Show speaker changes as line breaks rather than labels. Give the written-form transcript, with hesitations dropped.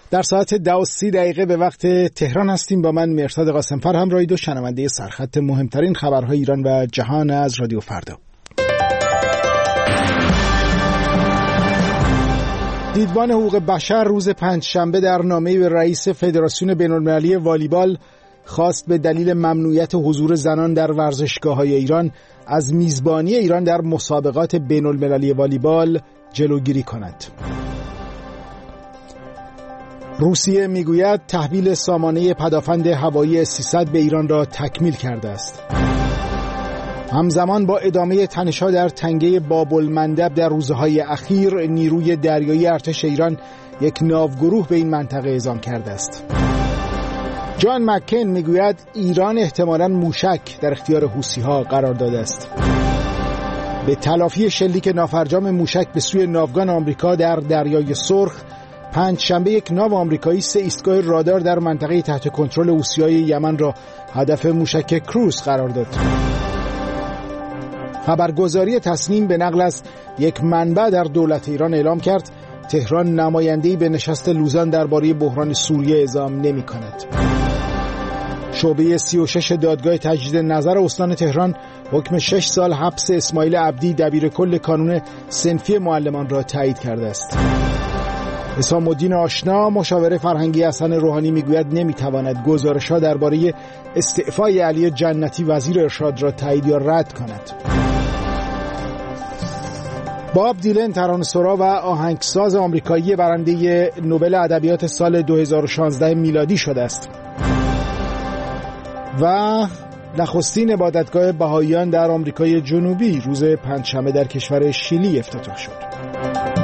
در ساعت 10:30 به وقت تهران هستیم. با من مرتضی قاسم‌فر همراهید و شنونده سرخط مهمترین خبرهای ایران و جهان از رادیو فردا. دیدبان حقوق بشر روز پنجشنبه در نامه‌ای به رئیس فدراسیون بین‌المللی والیبال خواست به دلیل ممنوعیت حضور زنان در ورزشگاه‌های ایران از میزبانی ایران در مسابقات بین‌المللی والیبال جلوگیری کند. روسیه میگوید تحویل سامانه پدافند هوایی S-300 به ایران را تکمیل کرده است. همزمان با ادامه تنش‌ها در تنگه باب‌المندب در روزهای اخیر، نیروی دریایی ارتش ایران یک ناوگروه به این منطقه اعزام کرده است. جان مکین میگوید ایران احتمالاً موشک در اختیار حوثی‌ها قرار داده است. به تلافی شلیک نافرجام موشک به سوی ناوگان آمریکا در دریای سرخ، پنجشنبه یک ناو آمریکایی 3 ایستگاه رادار در منطقه تحت کنترل حوثی‌های یمن را هدف موشک کروز قرار داد. خبرگزاری تصنیم به نقل از یک منبع در دولت ایران اعلام کرد تهران نماینده‌ای به نشست لوزان درباره بحران سوریه اعزام نمی‌کند. شعبه 36 دادگاه تجدید نظر استان تهران حکم 6 سال حبس اسماعیل عبدی دبیرکل کانون صنفی معلمان را تایید کرده است. حسام الدین آشنا مشاور فرهنگی حسن روحانی میگوید نمیتواند گزارش‌ها درباره استعفای علی جنتی وزیر ارشاد را تایید یا رد کند. باب دیلن ترانه‌سرا و آهنگساز آمریکایی برنده نوبل ادبیات سال 2016 میلادی شده است. و نخستین عبادتگاه بهائیان در آمریکای جنوبی روز پنجشنبه در کشور شیلی افتتاح شد.